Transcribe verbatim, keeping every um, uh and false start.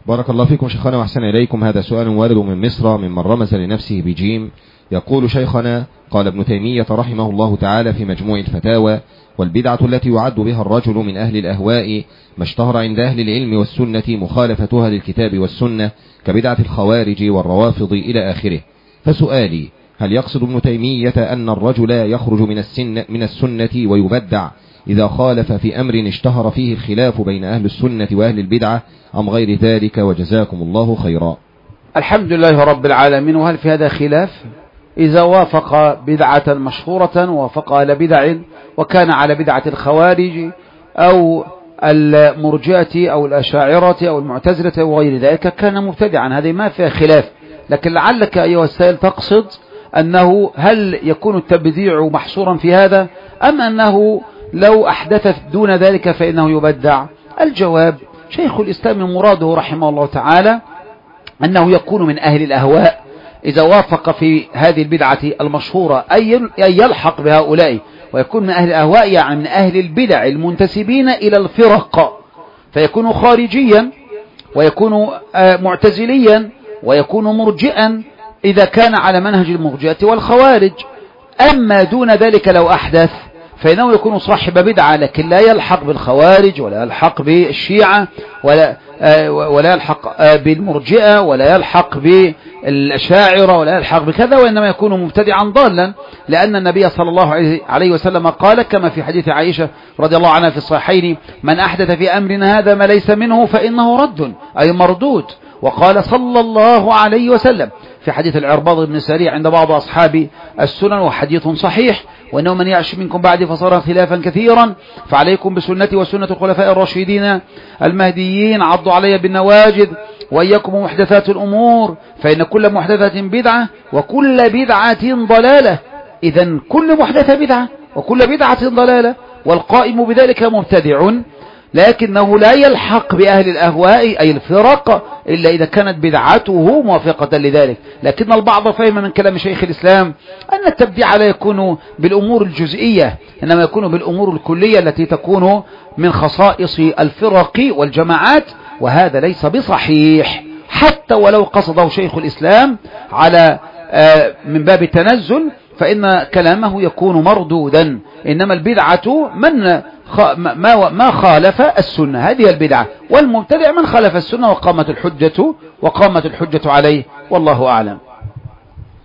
بارك الله فيكم شيخنا وأحسن إليكم. هذا سؤال وارد من مصر ممن رمز لنفسه بجيم. يقول: شيخنا، قال ابن تيمية رحمه الله تعالى في مجموع الفتاوى: والبدعة التي يعد بها الرجل من أهل الأهواء ما اشتهر عند أهل العلم والسنة مخالفتها للكتاب والسنة كبدعة الخوارج والروافض إلى آخره. فسؤالي: هل يقصد ابن تيمية أن الرجل يخرج من السنة, من السنة ويبدع إذا خالف في أمر اشتهر فيه الخلاف بين أهل السنة وأهل البدعة، أم غير ذلك؟ وجزاكم الله خيرا. الحمد لله رب العالمين. وهل في هذا خلاف؟ إذا وافق بدعة مشهورة وافق على بدع وكان على بدعة الخوارج أو المرجئة أو الأشاعرة أو المعتزلة وغير ذلك كان مبتدعا، هذه ما فيها خلاف. لكن لعلك أيها السائل تقصد أنه هل يكون التبديع محصورا في هذا، أم أنه لو أحدث دون ذلك فإنه يبدع؟ الجواب: شيخ الإسلام مراده رحمه الله تعالى أنه يكون من أهل الأهواء إذا وافق في هذه البدعة المشهورة أن يلحق بهؤلاء ويكون من أهل الأهواء، يعني من أهل البدع المنتسبين إلى الفرق، فيكون خارجيا ويكون معتزليا ويكون مرجئا إذا كان على منهج المرجئة والخوارج. أما دون ذلك لو أحدث فإنه يكون صاحب بدعة، لكن لا يلحق بالخوارج ولا يلحق بالشيعة ولا ولا يلحق بالمرجئة ولا يلحق بالأشاعرة ولا يلحق بكذا، وإنما يكون مبتدعا ضالا، لأن النبي صلى الله عليه وسلم قال كما في حديث عائشة رضي الله عنها في الصحيحين: من أحدث في أمرنا هذا ما ليس منه فإنه رد، أي مردود. وقال صلى الله عليه وسلم في حديث العرباض بن سريع عند بعض أصحاب السنن وحديث صحيح: وإنه من يعش منكم بعد فصار خلافا كثيرا فعليكم بسنتي وسنة الخلفاء الراشدين المهديين عضوا علي بالنواجذ وإياكم محدثات الأمور فإن كل محدثة بدعة وكل بدعة ضلالة. إذن كل محدثة بدعة وكل بدعة ضلالة، والقائم بذلك مبتدع، لكنه لا يلحق بأهل الأهواء أي الفرق إلا إذا كانت بدعته موافقة لذلك. لكن البعض فهم من كلام شيخ الإسلام أن التبديع لا يكون بالأمور الجزئية، إنما يكون بالأمور الكلية التي تكون من خصائص الفرق والجماعات، وهذا ليس بصحيح حتى ولو قصده شيخ الإسلام على من باب التنزل، فإن كلامه يكون مردودا. إنما البدعة من ما ما خالف السنة، هذه البدعة، والمبتدع من خالف السنة وقامت الحجة وقامت الحجة عليه، والله أعلم.